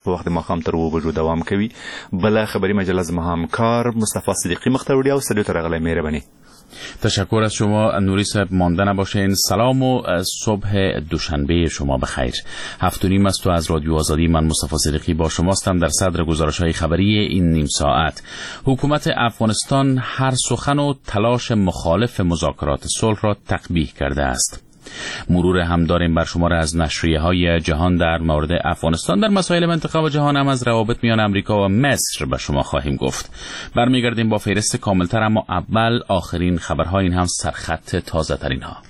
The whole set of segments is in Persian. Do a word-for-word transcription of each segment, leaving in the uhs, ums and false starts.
په وخت ماښام تر اوه بجو دوام کوي. بله خبری مجله زما همکار مصطفی صدیقی مختوری او استودیو ته راغلی. مهربانی. تشکر از شما نوری صاحب. مانده نباشین. سلام و صبح دوشنبه شما بخیر. هفت و نیم است و از رادیو آزادی من مصطفی صدیقی با شماستم در صدر گزارش‌های خبری این نیم ساعت. حکومت افغانستان هر سخن و تلاش مخالف مذاکرات صلح را تقبیح کرده است. مرور هم داریم بر شمار از نشریه‌های جهان در مورد افغانستان. در مسائل منطقه و جهان هم از روابط میان امریکا و مصر به شما خواهیم گفت. برمیگردیم با فهرست کاملتر، اما اول آخرین خبرها، این هم سرخط تازه ترین ها.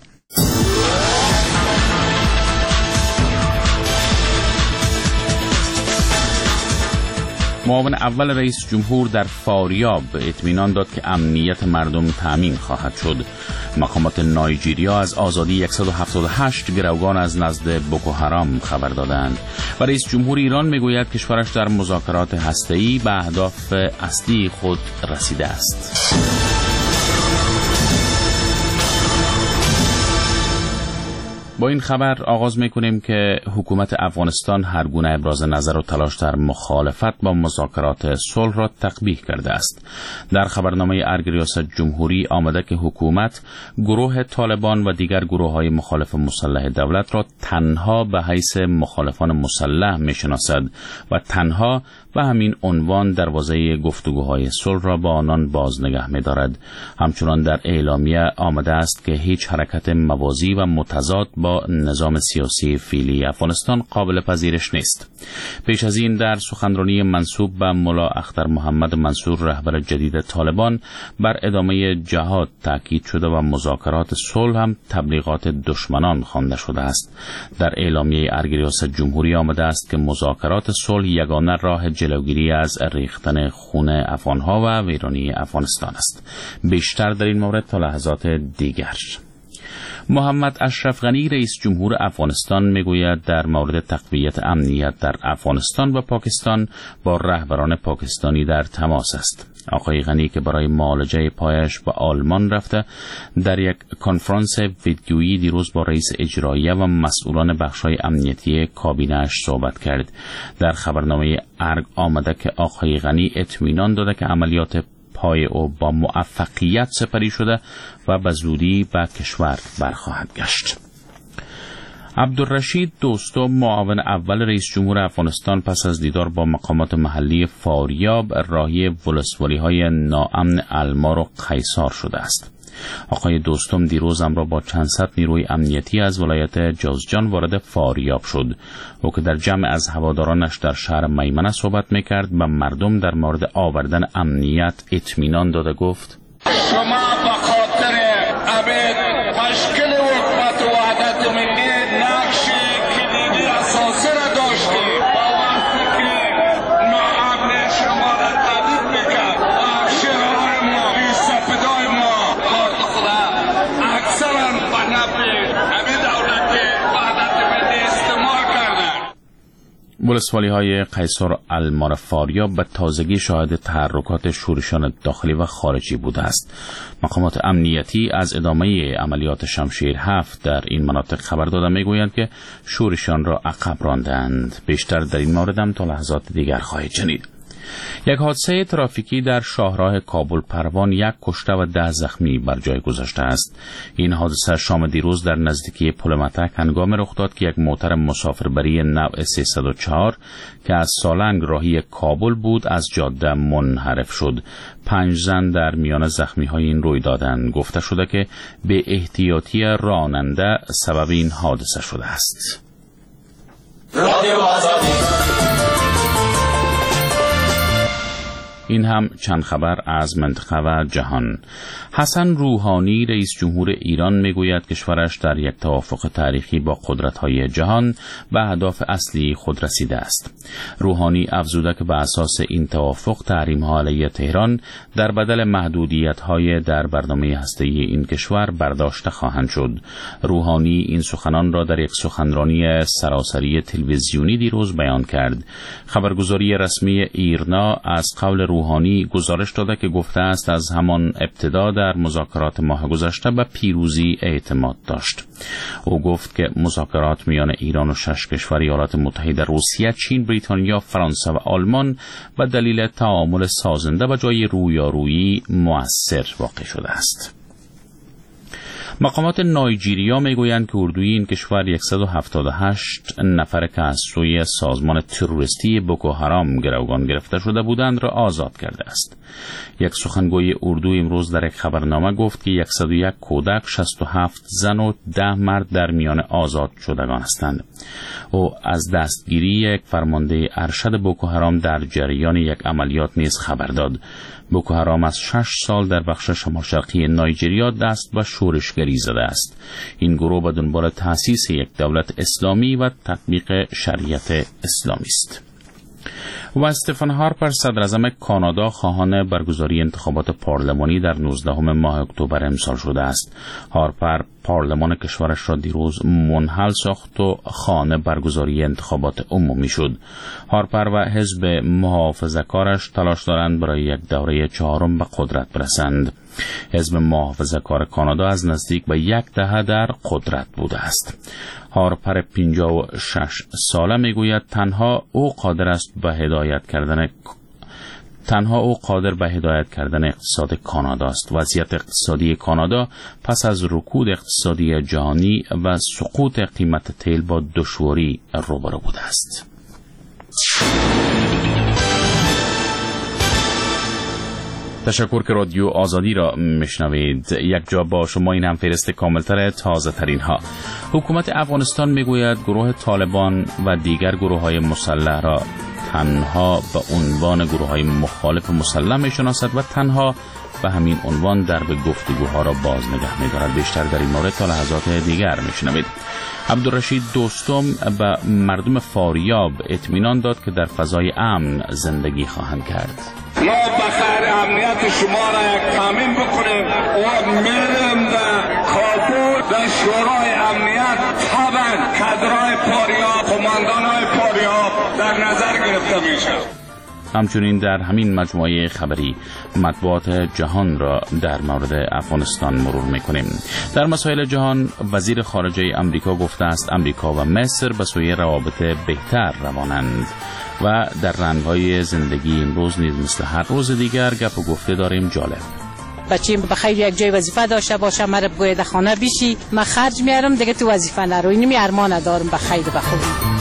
معاون اول رئیس جمهور در فاریاب اطمینان داد که امنیت مردم تامین خواهد شد. مقامات نایجیریا از آزادی صد و هفتاد و هشت گروگان از نزد بوکو حرام خبر دادند. و رئیس جمهور ایران میگوید کشورش در مذاکرات هسته‌ای به اهداف اصلی خود رسیده است. با این خبر آغاز میکنیم که حکومت افغانستان هر گونه ابراز نظر و تلاش در مخالفت با مذاکرات صلح را تقبیح کرده است. در خبرنامه ارگ ریاست جمهوری آمده که حکومت گروه طالبان و دیگر گروه‌های مخالف مسلح دولت را تنها به حیث مخالفان مسلح میشناسد و تنها و همین عنوان دروازه گفتگوهای صلح را با آنان باز نگه می‌دارد. همچنان در اعلامیه آمده است که هیچ حرکت موازی و متضاد با نظام سیاسی فعلی افغانستان قابل پذیرش نیست. پیش از این در سخنرانی منسوب به ملا اختر محمد منصور رهبر جدید طالبان بر ادامه جهاد تاکید شده و مذاکرات صلح هم تبلیغات دشمنان خوانده شده است. در اعلامیه ارگ ریاست جمهوری آمده است که مذاکرات صلح یگانه راه جلوگیری از ریختن خون افغانها و ویرانی افغانستان است. بیشتر در این مورد تا لحظات دیگر. محمد اشرف غنی رئیس جمهور افغانستان میگوید در مورد تقویت امنیت در افغانستان و پاکستان با رهبران پاکستانی در تماس است. آقای غنی که برای معالجه پایش به آلمان رفته در یک کنفرانس ویدیویی دیروز با رئیس اجراییه و مسئولان بخش‌های امنیتی کابینه‌اش صحبت کرد. در خبرنامه ارگ آمده که آقای غنی اطمینان داده که عملیات پای او با موفقیت سپری شده و به زودی به کشور برخواهد گشت. عبدالرشید دوستم معاون اول رئیس جمهور افغانستان پس از دیدار با مقامات محلی فاریاب راهی ولسوالی‌های ناامن المار و قیصار شده است. آقای دوستم دیروز امروز با چند صد نیروی امنیتی از ولایت جوزجان وارد فاریاب شد. او که در جمع از هوادارانش در شهر میمنه صحبت میکرد به مردم در مورد آوردن امنیت اطمینان داده گفت: شما به خاطر ابد تشکیل حکومت وحدت ملی نقش کلیدی اساسی را داشتید. باور که ناامنی شما را تهدید میکرد و شهرهای ما بی سپیدای ما اکثرا به نفع همین دولت وحدت ملی استعمال کردند. ولسوالی های قیصار المار فاریاب به تازگی شاهد تحرکات شورشان داخلی و خارجی بوده است. مقامات امنیتی از ادامه عملیات شمشیر هفت در این مناطق خبر داده میگویند که شورشان را عقب راندند. بیشتر در این مورد هم تا لحظات دیگر خواهید شنید. یک حادثه ترافیکی در شاهراه کابل پروان یک کشته و ده زخمی بر جای گذاشته است. این حادثه شام دیروز در نزدیکی پل متک هنگام رخ داد که یک موتر مسافربری نوع سیصد و چهار که از سالنگ راهی کابل بود از جاده منحرف شد. پنج زن در میان زخمی های این روی دادن. گفته شده که به احتیاطی راننده سبب این حادثه شده است. رادیو آزادی. این هم چند خبر از منطقه و جهان. حسن روحانی رئیس جمهور ایران میگوید کشورش در یک توافق تاریخی با قدرت‌های جهان به اهداف اصلی خود رسیده است. روحانی افزوده که به اساس این توافق تحریم‌ها علیه تهران در بدل محدودیت‌های در برنامه هسته‌ای این کشور برداشته خواهند شد. روحانی این سخنان را در یک سخنرانی سراسری تلویزیونی دیروز بیان کرد. خبرگزاری رسمی ایرنا از قول روحانی روحانی گزارش داده که گفته است از همان ابتدا در مذاکرات ماه گذشته به پیروزی اعتماد داشت. او گفت که مذاکرات میان ایران و شش کشور ایالات متحده، روسیه، چین، بریتانیا، فرانسه و آلمان به دلیل تعامل سازنده و جای رویارویی مؤثر واقع شده است. مقامات نایجیریا میگویند که اردوی این کشور صد و هفتاد و هشت نفر که از سوی سازمان تروریستی بوکو حرام گروگان گرفته شده بودند را آزاد کرده است. یک سخنگوی اردو امروز در یک خبرنامه گفت که صد و یک کودک، شصت و هفت زن و ده مرد در میان آزاد شدگان هستند. او از دستگیری یک فرمانده ارشد بوکو حرام در جریان یک عملیات نیز خبر داد. بوکو حرام از شش سال در بخش شمال شرقی نایجریا دست به شورشگری زده است. این گروه به دنبال تأسیس یک دولت اسلامی و تطبیق شریعت اسلامی است. و استفن هارپر، صدراعظم کانادا، خواهان برگزاری انتخابات پارلمانی در نوزدهم ماه اکتبر امسال شده است. هارپر پارلمان کشورش را دیروز منحل ساخت و خواهان برگزاری انتخابات عمومی شد. هارپر و حزب محافظه‌کارش تلاش دارند برای یک دوره چهارم به قدرت برسند. حزب محافظه‌کار کانادا از نزدیک به یک دهه در قدرت بوده است. هارپر پنجاه و شش ساله میگوید تنها او قادر است به هدایت کردن تنها او قادر به هدایت کردن اقتصاد کانادا است. وضعیت اقتصادی کانادا پس از رکود اقتصادی جهانی و سقوط قیمت تیل با دشواری روبرو بوده است. تشکر که رادیو آزادی را میشنوید. یک جا با شما این هم فهرست کاملتر تازه ترین ها. حکومت افغانستان میگوید گروه طالبان و دیگر گروه های مسلح را تنها به عنوان گروه های مخالف مسلح میشناسد و تنها به همین عنوان در به گفتگوها را باز نگه می‌دارد. بیشتر در این مورد تا لحظات دیگر میشنوید. عبدالرشید دوستم به مردم فاریاب اطمینان داد که در فضای امن زندگی خواهند کرد. ما بخیر امنیت شما را یک تامین بکنیم و میریم در کابل در شورای امنیت طبعا کادرهای فاریاب، قماندانهای فاریاب در نظر گرفته میشه. همچنین در همین مجموعه خبری مطبوعات جهان را در مورد افغانستان مرور میکنیم. در مسائل جهان وزیر خارجه امریکا گفته است امریکا و مصر به سوی روابط بهتر روانند. و در رنگ‌های زندگی امروز نیز مثل هر روز دیگر گپ و گفته داریم جالب. بچه‌م بخیر یک جای وظیفه داشته باشه، مرا باید خانه بشی، من خرج میارم دیگه تو وظیفه نرو. اینو می ارمان دارم بخیر و بخوبی.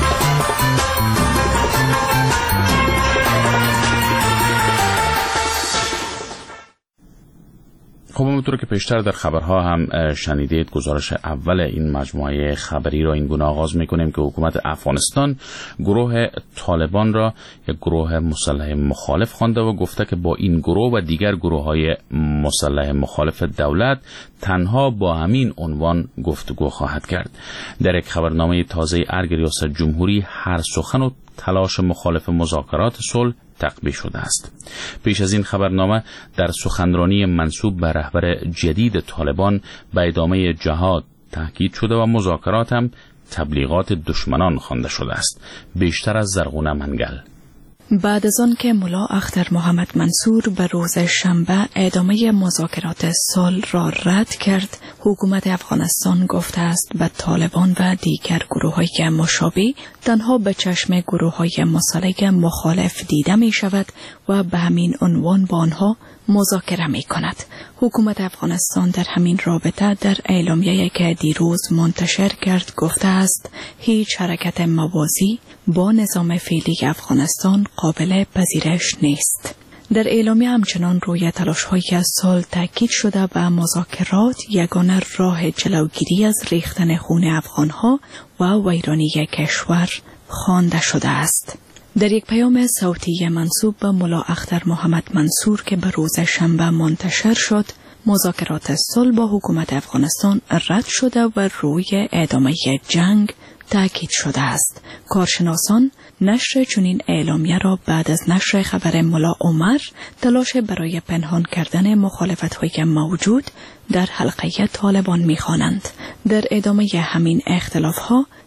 خب همونطور که پیشتر در خبرها هم شنیدید گزارش اول این مجموعه خبری را این گونه آغاز میکنیم که حکومت افغانستان گروه طالبان را یک گروه مسلح مخالف خوانده و گفته که با این گروه و دیگر گروه های مسلح مخالف دولت تنها با همین عنوان گفتگو خواهد کرد. در یک خبرنامه تازه ارگ ریاست جمهوری هر سخن و تلاش مخالف مذاکرات صلح تقبیح شده است. پیش از این خبرنامه در سخنرانی منسوب به رهبر جدید طالبان به ادامه جهاد تاکید شده و مذاکرات هم تبلیغات دشمنان خوانده شده است. بیشتر از زرغونه منگل. بعد از آن که ملا اختر محمد منصور به روز شنبه ادامه مذاکرات صلح را رد کرد، حکومت افغانستان گفته است به طالبان و دیگر گروه‌های مشابه تنها به چشم گروه‌های مسلح مخالف دیده می شود و به همین عنوان با آنها مذاکره می کند. حکومت افغانستان در همین رابطه در اعلامیه‌ای که دیروز منتشر کرد گفته است هیچ حرکت موازی با نظام فعلی افغانستان قابل پذیرش نیست. در اعلامیه همچنان روی تلاش‌های صلح تاکید شده و مذاکرات یگانه راه جلوگیری از ریختن خون افغان‌ها و ویرانی کشور خوانده شده است. در یک پیام صوتی منسوب به ملا اختر محمد منصور که به روز شنبه منتشر شد، مذاکرات صلح با حکومت افغانستان رد شده و روی ادامه جنگ تاکید شده است. کارشناسان نشر چنین اعلامیه را بعد از نشر خبر ملا عمر تلاش برای پنهان کردن مخالفت‌های موجود در حلقه طالبان می‌خوانند. در ادامه همین اختلاف‌ها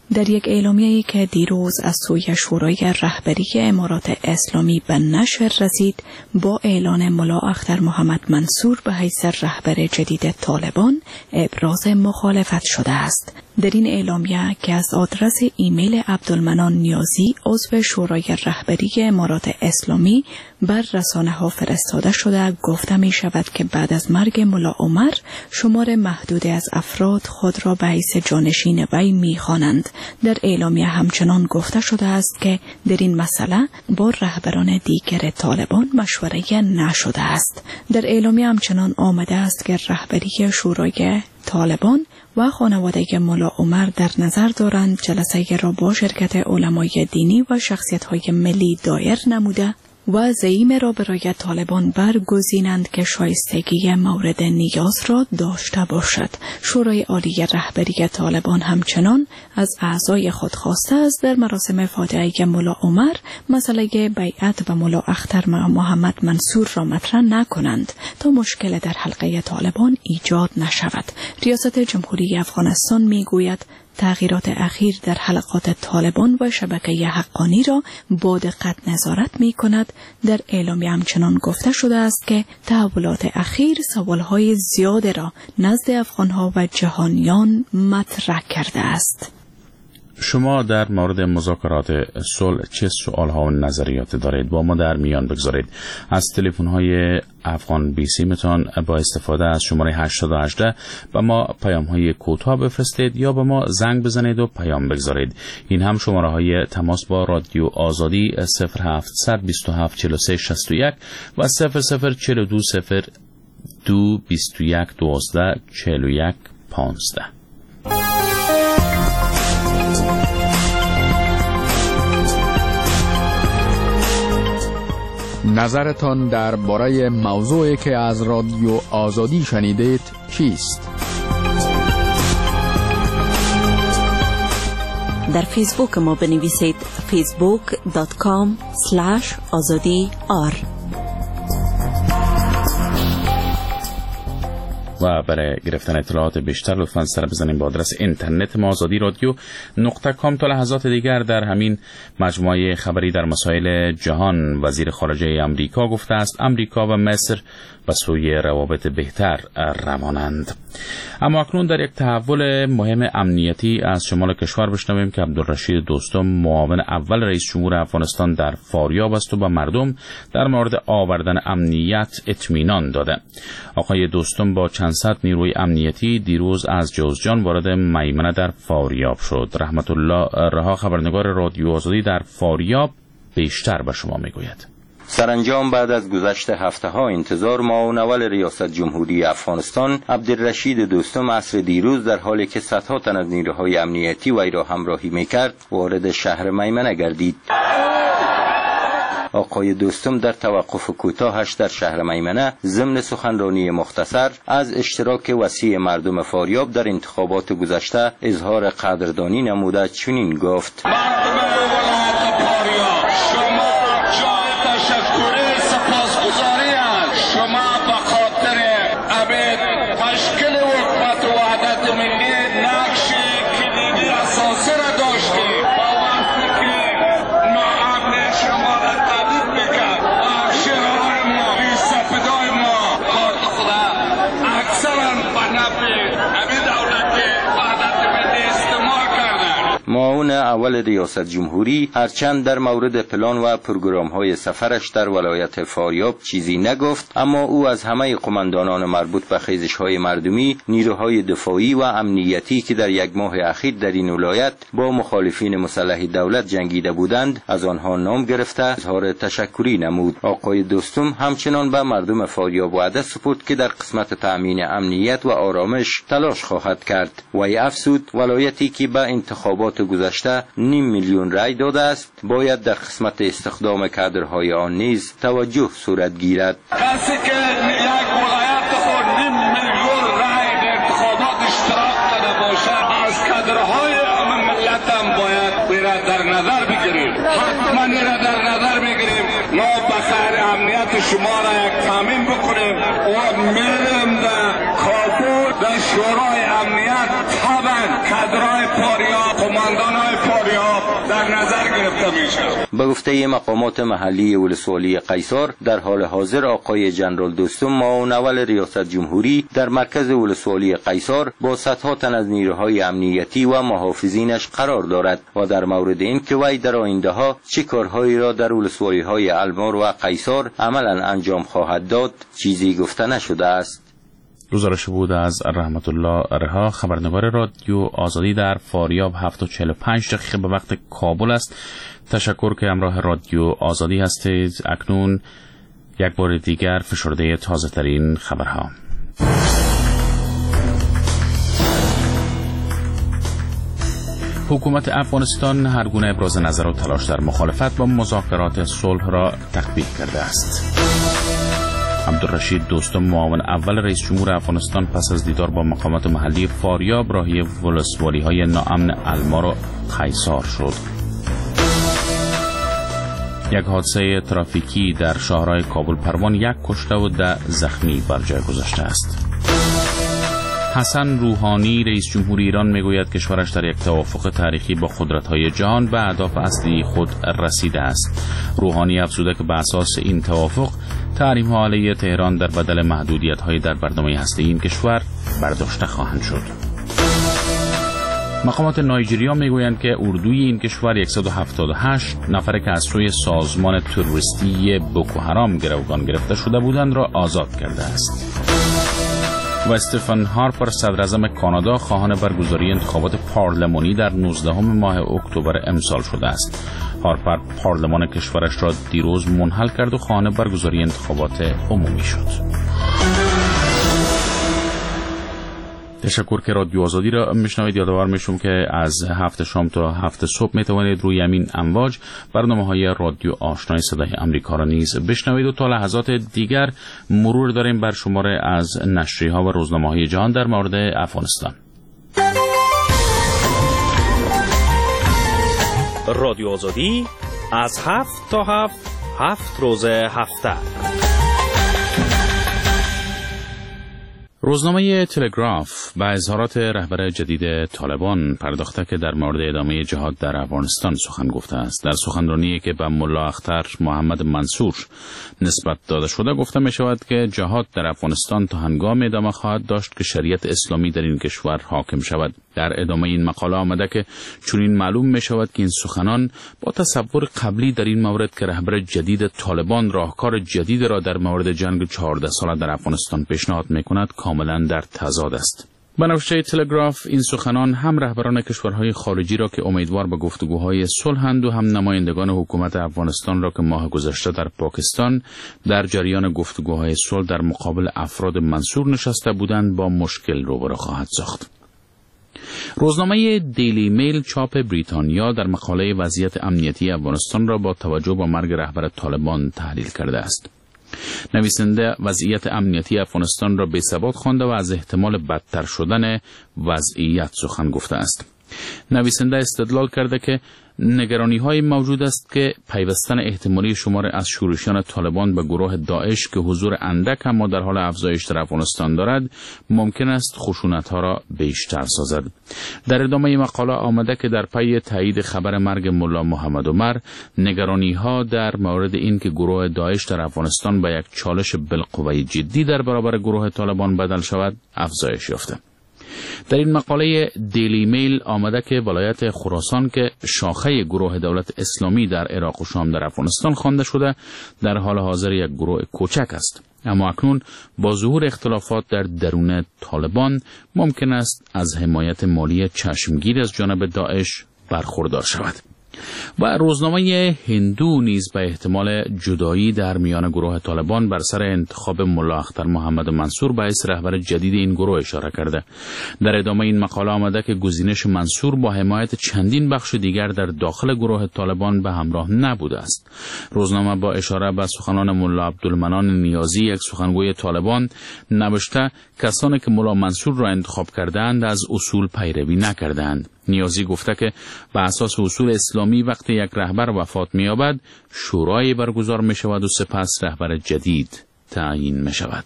در یک اعلامیه‌ای که دیروز از سوی شورای رهبری امارات اسلامی به نشر رسید، با اعلان ملا اختر محمد منصور به حیث رهبر جدید طالبان ابراز مخالفت شده است. در این اعلامیه که از آدرس ایمیل عبدالمنان نیازی عضو شورای رهبری امارات اسلامی بر رسانه‌ها فرستاده شده، گفته می شود که بعد از مرگ ملا عمر شمار محدودی از افراد خود را به حیث جانشین وی می خوانند. در اعلامیه همچنان گفته شده است که در این مسئله با رهبران دیگر طالبان مشوره نشده است. در اعلامیه همچنان آمده است که رهبری شورای طالبان و خانواده ملا عمر در نظر دارند جلسه را با شرکت علمای دینی و شخصیت‌های ملی دایر نموده و زعیم را برای طالبان برگزینند که شایستگی مورد نیاز را داشته باشد. شورای عالی رهبری طالبان همچنان از اعضای خود خواسته است در مراسم فاتحه ملا عمر مسئله بیعت به ملا اختر محمد منصور را مطرح نکنند تا مشکل در حلقه طالبان ایجاد نشود. ریاست جمهوری افغانستان میگوید تغییرات اخیر در حلقات طالبان و شبکه حقانی را با دقت نظارت می کند. در اعلامیه همچنان گفته شده است که تحولات اخیر سوالهای زیاد را نزد افغانها و جهانیان مطرح کرده است. شما در مورد مذاکرات صلح چه سوالها و نظریات دارید؟ با ما در میان بگذارید. از تلفن‌های افغان بی سی متان با استفاده از شماره هشت یک هشت به ما پیام‌های کوتاه بفرستید یا به ما زنگ بزنید و پیام بگذارید. این هم شماره‌های تماس با رادیو آزادی صفر هفت دو هفت چهل و سه شصت و یک و صفر صفر چهل و دو صفر دو بیست و یک دوازده چهل و یک پانزده. نظرتان درباره موضوعی که از رادیو آزادی شنیدید چیست؟ در فیسبوک ما بنویسید فیسبوک دات کام اسلش آزادی آر. و برای گرفتن اطلاعات بیشتر لطفاً سر بزنید به آدرس اینترنت ما آزادی رادیو نقطه کام. تا لحظات دیگر در همین مجموعه خبری در مسائل جهان، وزیر خارجه امریکا گفته است امریکا و مصر به سوی روابط بهتر روانند. اما اکنون در یک تحول مهم امنیتی از شمال کشور بشنویم که عبدالرشید دوستم معاون اول رئیس جمهور افغانستان در فاریاب است و به مردم در مورد آوردن امنیت اطمینان داده. آقای دوستم با چند صد نیروی امنیتی دیروز از جوزجان وارد میمنه در فاریاب شد. رحمت الله رها خبرنگار رادیو آزادی در فاریاب بیشتر به شما میگوید. سرانجام بعد از گذشت هفته ها انتظار، معاون اول ریاست جمهوری افغانستان عبدالرشید دوستم عصر دیروز در حالی که صدها تن از نیروهای امنیتی وی را همراهی میکرد وارد شهر میمنه گردید. آقای دوستم در توقف کوتاهش در شهر میمنه ضمن سخنرانی مختصر از اشتراک وسیع مردم فاریاب در انتخابات گذشته اظهار قدردانی نموده چنین گفت: معاون اول ریاست جمهوری هرچند در مورد پلان و پروگرام‌های سفرش در ولایت فاریاب چیزی نگفت، اما او از همه قماندانان مربوط به خیزش‌های مردمی، نیروهای دفاعی و امنیتی که در یک ماه اخیر در این ولایت با مخالفین مسلح دولت جنگیده بودند از آنها نام گرفته اظهار تشکری نمود. آقای دوستم همچنان به مردم فاریاب وعده سپرد که در قسمت تأمین امنیت و آرامش تلاش خواهد کرد. وی افزود ولایتی که به انتخابات گذشته نیم میلیون رای داده است باید در قسمت استخدام کادرهای آن نیز توجه صورت گیرد. کسی که یک ولایت خود نیم میلیون رای در انتخابات اشتراک داده باشد از کادرهای عام ملت هم باید بیره در نظر بگیریم، حتما ایره در نظر بگیریم. ما بخیر امنیت شما را یک تامین بکنیم و میریم در کابل در شورای امنیت طبعا کادرهای فاریاب، قماندانان فاریاب در نظر گرفته می شود. به گفته مقامات محلی ولسوالی قیصار، در حال حاضر آقای جنرال دوستم معاون اول ریاست جمهوری در مرکز ولسوالی قیصار با صدها تن از نیروهای امنیتی و محافظینش قرار دارد و در مورد این که وی در آینده ها چه کارهایی را در ولسوالی های المار و قیصار عملا انجام خواهد داد چیزی گفته نشده است. گزارش بود از رحمت الله رها، خبرنگار رادیو آزادی در فاریاب. هفت و چهل و پنج دقیقه به وقت کابل است. تشکر که همراه رادیو آزادی هستید. اکنون یک بار دیگر فشرده تازه ترین خبرها. حکومت افغانستان هر گونه ابراز نظر و تلاش در مخالفت با مذاکرات صلح را تقبیح کرده است. عبدالرشید دوستم معاون اول رئیس جمهور افغانستان پس از دیدار با مقامات محلی فاریاب راهی ولسوالی های ناامن المار و قیصار شد. یک حادثه ترافیکی در شاهراه کابل پروان یک کشته و ده زخمی بر جای گذاشته است. حسن روحانی رئیس جمهور ایران میگوید کشورش در یک توافق تاریخی با قدرت‌های جهان به اهداف اصلی خود رسیده است. روحانی افزوده که به اساس این توافق تحریم‌ها علیه تهران در بدل محدودیت‌های در برنامه هسته‌ای این کشور برداشته خواهند شد. مقامات نایجریا میگویند که اردوی این کشور صد و هفتاد و هشت نفر که از سوی سازمان تروریستی بوکو حرام گروگان گرفته شده بودند را آزاد کرده است. و استفن هارپر صدراعظم کانادا خواهان برگزاری انتخابات پارلمانی در نوزدهم ماه اکتبر امسال شده است. هارپر پارلمان کشورش را دیروز منحل کرد و خواهان برگزاری انتخابات عمومی شد. تشکر که رادیو آزادی را میشنوید. یادآور میشم که از هفت شام تا هفت صبح میتوانید روی همین امواج برنامه‌های رادیو آشنای صدای آمریکا را نیز بشنوید و تا لحظات دیگر مرور داریم بر شماره از نشریه‌ها و روزنامه‌های جهان در مورد افغانستان. رادیو آزادی از هفت تا هفت هفت روز هفته. روزنامه تلگراف به اظهارات رهبر جدید طالبان پرداخته که در مورد ادامه جهاد در افغانستان سخن گفته است. در سخنرانی که به ملا اختر محمد منصور نسبت داده شده گفته می شود که جهاد در افغانستان تا هنگام ادامه خواهد داشت که شریعت اسلامی در این کشور حاکم شود. در ادامه این مقاله آمده که چنین معلوم می شود که این سخنان با تصور قبلی در این مورد که رهبر جدید طالبان راهکار جدید را در مورد جنگ چهارده ساله در افغانستان پیشنهاد می کند کاملا در تضاد است. به نوشته تلگراف این سخنان هم رهبران کشورهای خارجی را که امیدوار به گفتگوهای صلح‌اند و هم نمایندگان حکومت افغانستان را که ماه گذشته در پاکستان در جریان گفتگوهای صلح در مقابل افراد منصور نشسته بودند با مشکل روبرو خواهد ساخت. روزنامه دیلی میل چاپ بریتانیا در مقاله وضعیت امنیتی افغانستان را با توجه به مرگ رهبر طالبان تحلیل کرده است. نویسنده وضعیت امنیتی افغانستان را بی‌ثبات خوانده و از احتمال بدتر شدن وضعیت سخن گفته است. نویسنده استدلال کرده که نگرانی‌های موجود است که پیوستن احتمالی شمار از شورشیان طالبان به گروه داعش که حضور اندک اما در حال افزایش در افغانستان دارد ممکن است خشونت‌ها را بیشتر سازد. در ادامه مقاله آمده که در پی تایید خبر مرگ ملا محمد عمر نگرانی‌ها در مورد این که گروه داعش در افغانستان به یک چالش بالقوه جدی در برابر گروه طالبان بدل شود افزایش یافته. در این مقاله دیلی میل آمده که ولایت خراسان که شاخه گروه دولت اسلامی در عراق و شام در افغانستان خوانده شده در حال حاضر یک گروه کوچک است، اما اکنون با ظهور اختلافات در درون طالبان ممکن است از حمایت مالی چشمگیر از جانب داعش برخوردار شود. و روزنامه هندو نیز به احتمال جدایی در میان گروه طالبان بر سر انتخاب ملا اختر محمد منصور باعث رهبر جدید این گروه اشاره کرده. در ادامه این مقاله آمده که گزینش منصور با حمایت چندین بخش دیگر در داخل گروه طالبان به همراه نبوده است. روزنامه با اشاره به سخنان ملا عبدالمنان نیازی یک سخنگوی طالبان نوشته کسانی که ملا منصور را انتخاب کردند از اصول پیروی نکردند. نیازی گفته که به اساس اصول اسلامی وقتی یک رهبر وفات می‌یابد شورای برگزار می‌شود و سپس رهبر جدید تعیین می‌شود.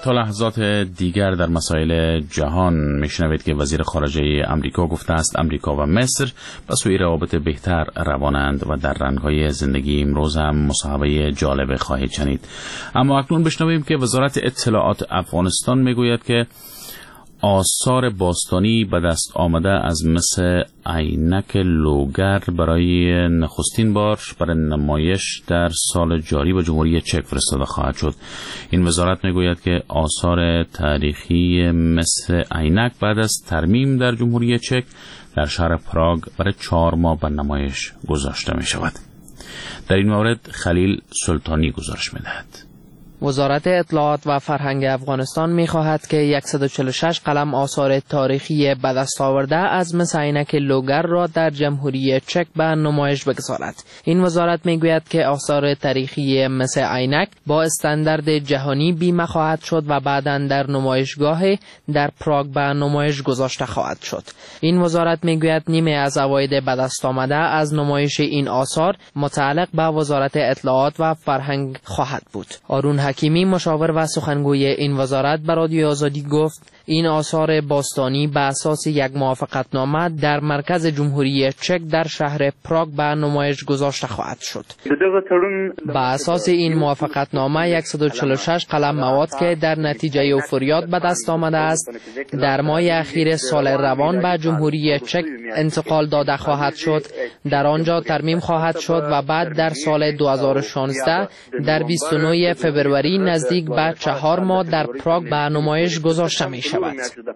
تا لحظات دیگر در مسائل جهان میشنوید که وزیر خارجه امریکا گفته است امریکا و مصر به سوی روابط بهتر روانند و در رنگ‌های زندگی امروز هم مصاحبه جالب خواهید شنید. اما اکنون بشنویم که وزارت اطلاعات افغانستان میگوید که آثار باستانی به دست آمده از مس عینک لوگر برای نخستین بار برای نمایش در سال جاری به جمهوری چک فرستاده خواهد شد. این وزارت میگوید که آثار تاریخی مس عینک بعد از ترمیم در جمهوری چک در شهر پراگ برای چهار ماه به نمایش گذاشته می شود. در این مورد خلیل سلطانی گزارش می دهد. وزارت اطلاعات و فرهنگ افغانستان می‌خواهد که صد و چهل و شش قلم آثار تاریخی به دست آورده از مس عینک لوگر را در جمهوری چک به نمایش بگذارد. این وزارت میگوید که آثار تاریخی مس عینک با استاندارد جهانی بیمه خواهد شد و بعداً در نمایشگاه در پراگ به نمایش گذاشته خواهد شد. این وزارت میگوید نیمه از عواید به دست آمده از نمایش این آثار متعلق به وزارت اطلاعات و فرهنگ خواهد بود. آرون حکیمی مشاور و سخنگوی این وزارت به رادیو آزادی گفت این آثار باستانی به اساس یک موافقتنامه در مرکز جمهوری چک در شهر پراگ به نمایش گذاشته خواهد شد. به اساس این موافقتنامه صد و چهل و شش قلم مواد که در نتیجه اوفوریات به دست آمده است در ماه اخیر سال روان به جمهوری چک انتقال داده خواهد شد، در آنجا ترمیم خواهد شد و بعد در سال دو هزار و شانزده در بیست و نه فوریه نزدیک به چهار ماه در پراگ به نمایش گذاشته می شود.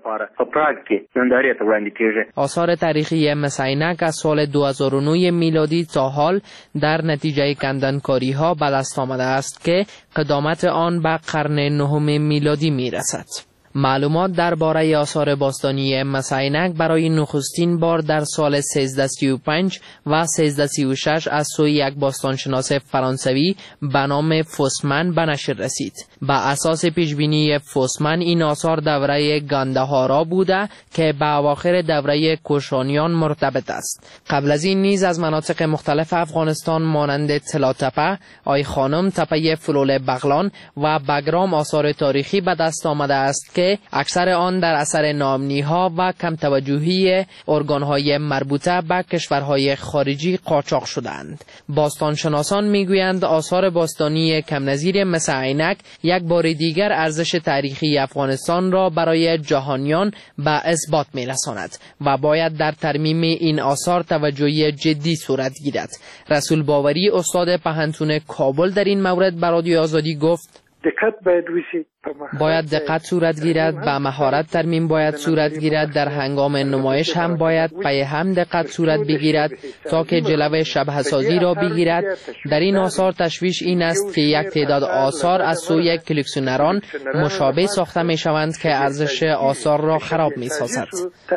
آثار تاریخی مس عینک از سال دو هزار و نه میلادی تا حال در نتیجه کندنکاری ها به دست آمده است که قدامت آن به قرن نهم میلادی می رسد. معلومات درباره آثار باستانی مس عینک برای نخستین بار در سال سیزده سی و پنج و سیزده سی و شش از سوی یک باستانشناس فرانسوی به نام فوسمن به نشر رسید. به اساس پیشبینی فوسمن این آثار دوره گاندهارا بوده که به اواخر دوره کوشانیان مرتبط است. قبل از این نیز از مناطق مختلف افغانستان مانند تلاتپه، آی خانم، تپه فلول بغلان و بگرام آثار تاریخی به دست آمده است که اکثر آن در اثر ناامنی‌ها و کم توجهی ارگان‌های مربوطه به کشورهای خارجی قاچاق شدند. باستانشناسان میگویند آثار باستانی کم نظیر مس عینک یک بار دیگر ارزش تاریخی افغانستان را برای جهانیان به اثبات می‌رساند و باید در ترمیم این آثار توجهی جدی صورت گیرد. رسول باوری استاد پهنتون کابل در این مورد به رادیو آزادی گفت دقت باید وشي باید دقت صورت گیرد، به مهارت ترمیم باید صورت گیرد، در هنگام نمایش هم باید پی هم دقت صورت بگیرد تا که جلوه شبه سازی را بگیرد. در این آثار تشویش این است که یک تعداد آثار از سوی کلکسیونران مشابه ساخته می شوند که ارزش آثار را خراب می سازد.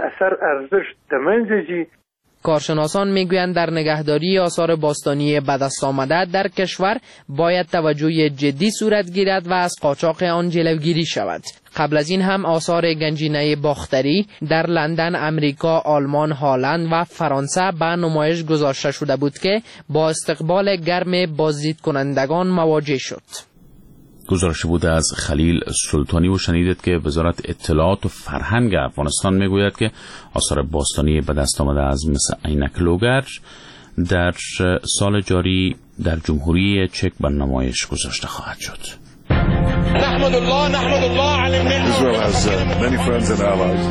کارشناسان میگویند در نگهداری آثار باستانی به دست آمده در کشور باید توجه جدی صورت گیرد و از قاچاق آن جلوگیری شود. قبل از این هم آثار گنجینه باختری در لندن، امریکا، آلمان، هلند و فرانسه به نمایش گذاشته شده بود که با استقبال گرم بازدید کنندگان مواجه شد. گزارش بوده از خلیل سلطانی و شنیدید که وزارت اطلاعات و فرهنگ افغانستان میگوید که آثار باستانی به دست آمده از مس عینک لوگر در سال جاری در جمهوری چک به نمایش گذاشته خواهد شد. نحمد الله نحمد الله علی النعمة. Israel has uh, many friends and allies.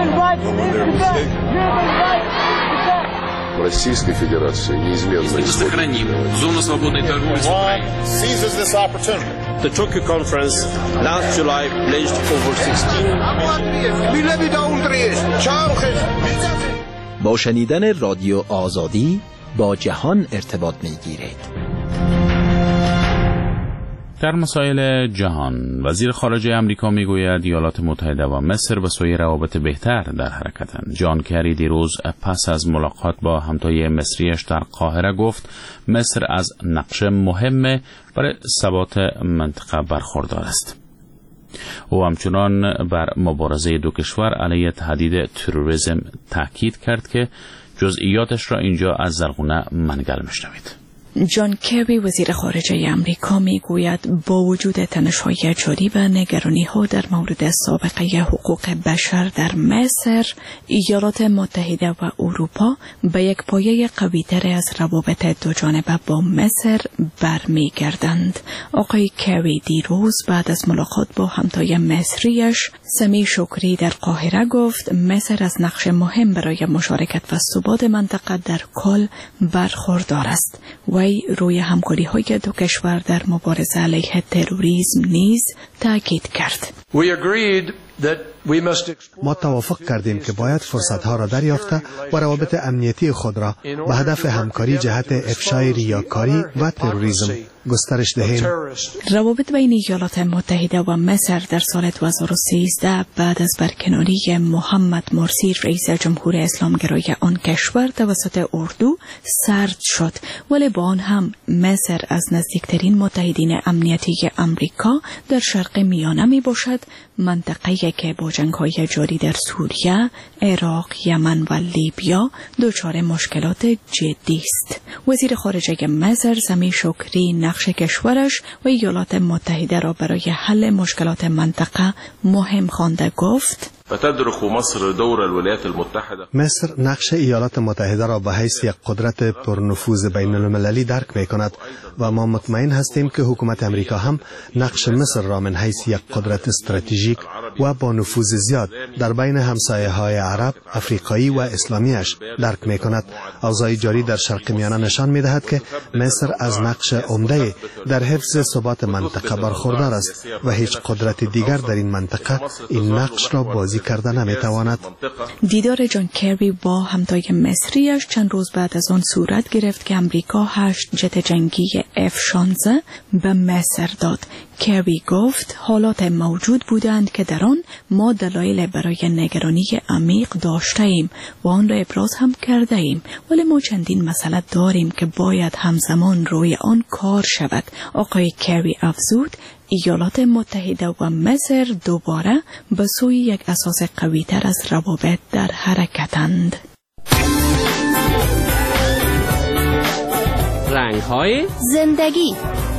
Российской Федерации неизменно сохраним зону свободной торговли с Украиной. Seizes this opportunity. The Tokyo conference last July pledged over sixteen با شنیدن رادیو آزادی با جهان ارتباط می‌گیرید. در مسائل جهان وزیر خارجه امریکا میگوید ایالات متحده و مصر به سوی روابط بهتر در حرکتند. جان کری دیروز پس از ملاقات با همتای مصریش در قاهره گفت مصر از نقش مهم برای ثبات منطقه برخوردار است. او همچنان بر مبارزه دو کشور علیه تهدید تروریسم تاکید کرد که جزئیاتش را اینجا از زرغونه منگل میشنوید. جان کری وزیر خارجه امریکا می گوید با وجود تنش‌های جاری و نگرانی‌ها در مورد سابقه حقوق بشر در مصر، ایالات متحده و اروپا به یک پایه قوی‌تر از روابط دوجانبه با مصر برمیگردند. آقای کری دیروز بعد از ملاقات با همتای مصریش سمی شکری در قاهره گفت مصر از نقش مهم برای مشارکت و ثبات منطقه در کل برخوردار است. وی روی همکاری‌های دو کشور در مبارزه علیه تروریسم نیز تاکید کرد. ما توافق کردیم که باید فرصتها را دریافته و روابط امنیتی خود را به هدف همکاری جهت افشای ریاکاری و تروریسم گسترش دهیم. روابط بین ایالات متحده و مصر در سال دو هزار و سیزده بعد از برکناری محمد مرسی رئیس جمهور اسلامگرای آن کشور توسط اردو سرد شد، ولی با آن هم مصر از نزدیکترین متحدین امنیتی امریکا در شرق میانه می باشد، منطقه‌ای که با جنگ‌های جاری در سوریه، عراق، یمن و لیبیا دچار مشکلات جدی است. وزیر خارجه مصر سمی شکری نقش کشورش و ایالات متحده را برای حل مشکلات منطقه مهم خوانده گفت: فتدرك مصر دور الولايات المتحدة. مصر نقش ایالات متحده را به حیث یک قدرت پرنفوذ بین المللی درک می کند و ما مطمئن هستیم که حکومت امریکا هم نقش مصر را من حیث یک قدرت استراتژیک و با نفوذ زیاد در بین همسایه های عرب، افریقایی و اسلامیش درک می کند. اوضاع جاری در شرق میانه نشان می دهد که مصر از نقش عمده در حفظ ثبات منطقه برخوردار است و هیچ قدرت دیگر در این منطقه این نقش را بازی کرده نمیتواند. دیدار جان کری با همتای مصریش چند روز بعد از آن صورت گرفت که امریکا هشت جت جنگی اف شانزده به مصر داد. کری گفت حالات موجود بودند که در آن ما دلایل برای نگرانی عمیق داشته ایم و آن را ابراز هم کرده ایم، ولی ما چندین مسئله داریم که باید همزمان روی آن کار شود. آقای کری افزود ایالات متحده و مصر دوباره به سوی یک اساس قوی‌تر از روابط در حرکتند. رنگ‌های زندگی.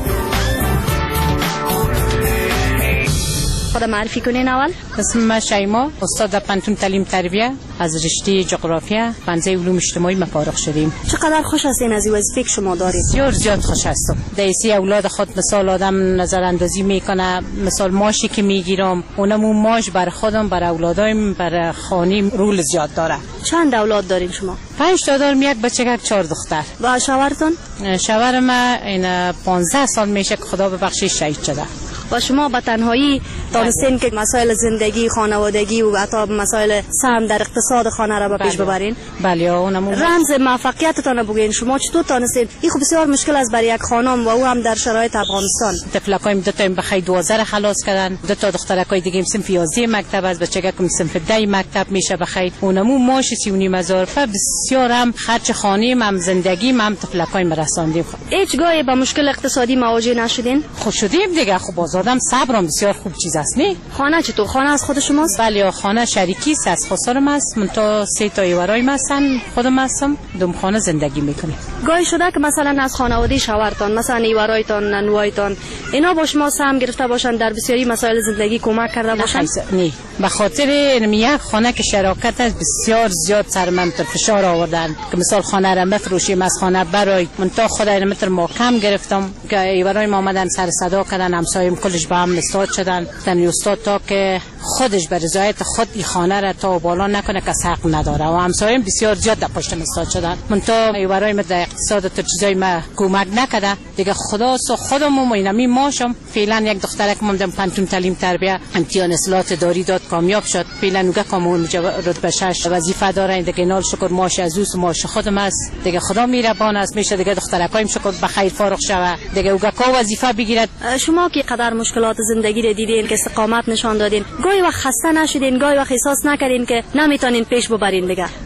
خدا معرفی کنین اول. اسم من شیما، استاد در پنتون تعلیم تربیه، از رشته جغرافیا پنجه علوم اجتماعی فارغ شدیم. چقدر خوش هستین از این وظیفه که شما دارید؟ بسیار زیاد خوش هستم. دیسی اولاد خود مثال آدم نظر اندازی میکنه، مثال ماشی که میگیرم اونم ماش بر خودم بر اولادایم بر خانیم رول زیاد داره. چند اولاد دارین شما؟ پنج تا دارم، یک بچه چهار دختر. و شوهرتون؟ شوهر من این پانزده سال میشه که خدا ببخشه شهید شده. و شما به تنهایی دانستین که مسائل زندگی، خانوادگی و حتی مسائل سهم در اقتصاد خانه را به پیش ببرین؟ بله. اونم رمز موفقیتتان بگین، شما چطور دانستین؟ این خب بسیار مشکل است برای یک خانم و او هم در شرایط افغانستان. طفلکایم دو تا بخیر دوازده خلاص کردن، دو تا دخترکای دیگه صنف یازده مکتب از بچگکم صنف ده مکتب میشه بخیر. اونمو ماش سی و نیم هزار و بسیار هم خرج خانه هم زندگی هم طفلکایم رساندیم. هیچ گاهی با مشکل اقتصادی مواجه نشدین؟ خود شدیم دیگه. خب آدم صبرم بسیار خوب چیز است. نه خانه چطور؟ خانه از خود شماست؟ بله خانه شریکی است، از خسارم است. من تا سه تا ایوارای هستن، خودم هستم، دوم خانه زندگی میکنیم. گاهی شده که مثلا از خانواده شوهرتان، مثلا ایوارایتان، ننوایتان اینا با شما سهم گرفته باشن در بسیاری مسائل زندگی کمک کرده باشن؟ نه، به خاطر یک خانه که شراکت است بسیار زیاد سر من فشار آوردن که مثال خانه را بفروشیم، از خانه برای من تا خدای متر ما کم گرفتم که ایوارای ما آمدن سر صدا کردن، همسایم کلش با هم استاد شدن. تن استاد تا که خودش به رضایت خود این خانه را تا بالا نکنه که حق نداره و همسایم بسیار زیاد در پشتم استاد شدن. من تا ایوارای ما در اقتصاد تا چیزای ما کمک نکرده دیگه. خدا سو خودم و اینمی ماشم. فعلا یک دخترک مندم پنتون تعلیم تربیه امتحان اصلاحات داری داد، کامیاب شد. فعلا نوگه کامون رتبه شش وظیفه داره دیگه. نال شکر ماش از اوس ماش خودم است دیگه. خدا میربان است میشه دیگه. دخترکایم شکر بخیر فارغ شوه دیگه. اوگه کو وظیفه بگیرد. شما که قدر مشکلات زندگی رو دیدین که استقامت نشان دادین، گاهی وقت خسته نشدین؟ گاهی وقت احساس نکردین که نمیتونین پیش ببرین دیگه؟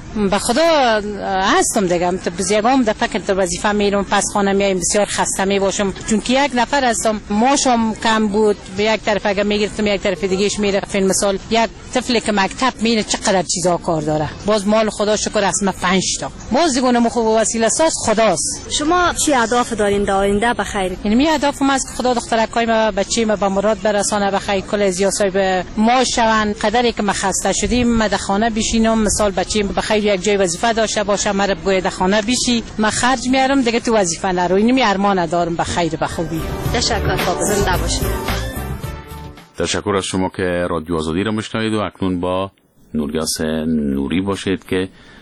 به خدا هستم دیگه. بزیگام دفعه که در وظیفه میرم پس خانه میایم بسیار خسته می باشم، چون که یک نفر هستم، ماشم کم بود، به یک طرف اگه میگرفتم یک طرف دیگهش میرفت. مثال یک طفلی که مکتب میره چقدر چیزا کار داره، باز مال خدا شکر است ما پنج تا، باز دیگه اونم خوب وسیله ساز خداست. شما چی اهداف دارین در آینده بخیر؟ یعنی می اهدافم است که خدا دخترکای ما بچی ما به مراد برسانه، بخیر کل ازیا صاحب ما شوند. قدری که ما خسته شدیم ما در خانه بشینم، مثال بچی بخیر یک جای وظیفه داشته باشه، مرا بگوید در خانه بشی، ما خرج میارم دیگه تو وظیفه نرو. اینو می ارمان دارم بخیر به خوبی. تشکر، خب زنده باشید. تشکر از شما که رادیو آزادی را میشنوید و اکنون با نوریاس نوری باشید که